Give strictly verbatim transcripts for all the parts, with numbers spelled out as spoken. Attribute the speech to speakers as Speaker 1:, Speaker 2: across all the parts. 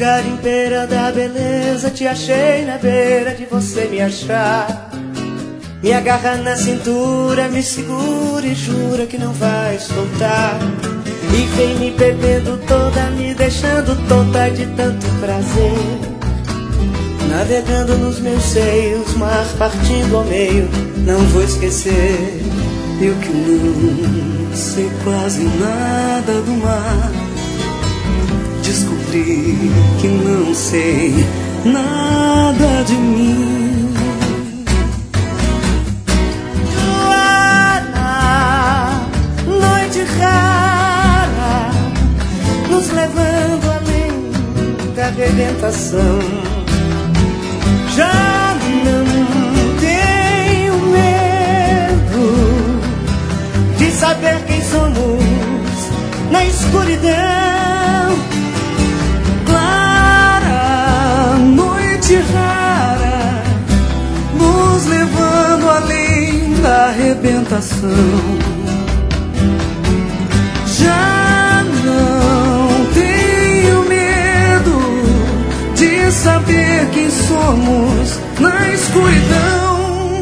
Speaker 1: garimpeira da beleza, te achei na beira de você me achar. Me agarra na cintura, me segura e jura que não vai soltar. E vem me bebendo toda, me deixando tonta de tanto prazer. Navegando nos meus seios, mar partindo ao meio, não vou esquecer. Eu que não sei quase nada do mar, descobri que não sei nada de mim. Lá na noite rara, nos levando além da arrebentação. Já não tenho medo de saber quem somos na escuridão. Clara, noite rara, nos levando além da arrebentação. Já não tenho medo de saber quem somos na escuridão.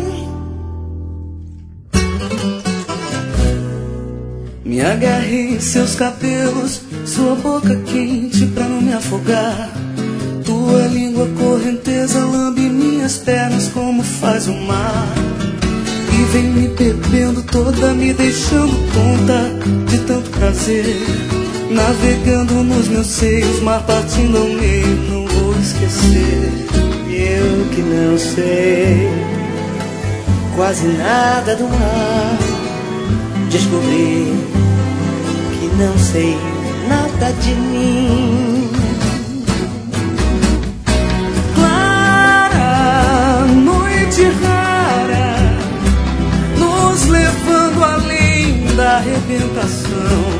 Speaker 1: Me agarrei em seus cabelos, sua boca quente pra não me afogar. Tua língua correnteza lambe minhas pernas como faz o mar. E vem me bebendo toda, me deixando tonta de tanto prazer. Navegando nos meus seios, mar partindo ao meio, não vou esquecer. Eu que não sei quase nada do mar, descobri que não sei nada de mim. Clara, noite rara, nos levando além da arrebentação.